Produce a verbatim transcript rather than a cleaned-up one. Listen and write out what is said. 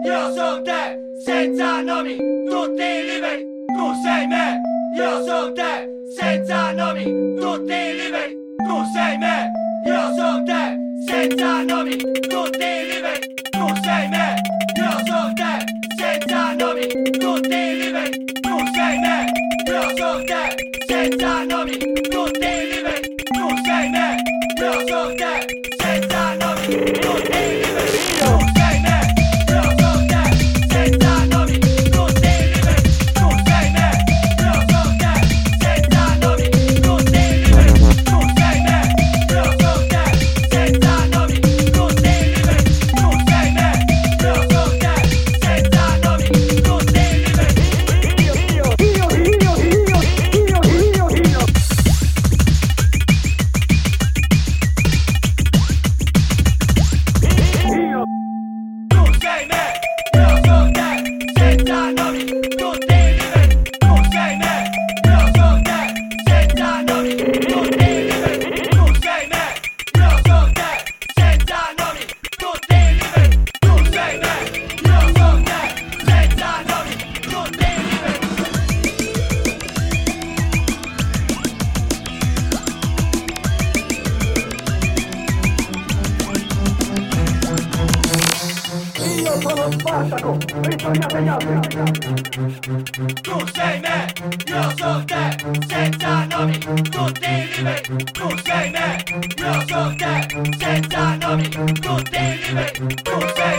io son te, senza nomi, tutti liberi, tu sei me. Io son te, senza nomi, tutti liberi, tu sei me. Io son te, senza nomi, tutti liberi, tu sei me. Io son te, senza nomi, tutti liberi, tu sei me. Io son te, senza nomi, tutti liberi, tu sei me. Io son te, senza nomi, tutti liberi, tu sei me. Io son te, senza nomi, tutti liberi, tu sei me. Io son te, senza nomi, tutti liberi, tu sei me. Io son te, senza nomi, tutti liberi, tu sei me. Io son te, senza nomi, tutti liberi. Io, io, io, io, io, io, io, io, io. Tu sei me, io son te, senza nomi, tutti liberi, tu sei me, io son te, senza nomi, tutti liberi, tu sei me, io son te, senza nomi, tutti liberi, tu sei me, io son te, senza nomi, tutti liberi. Io sono Spartaco, ritorniate gli altri. Tu sei me, io son te, senza nomi, tutti liberi. Tu sei me, io son te, senza nomi, tutti liberi. Tu sei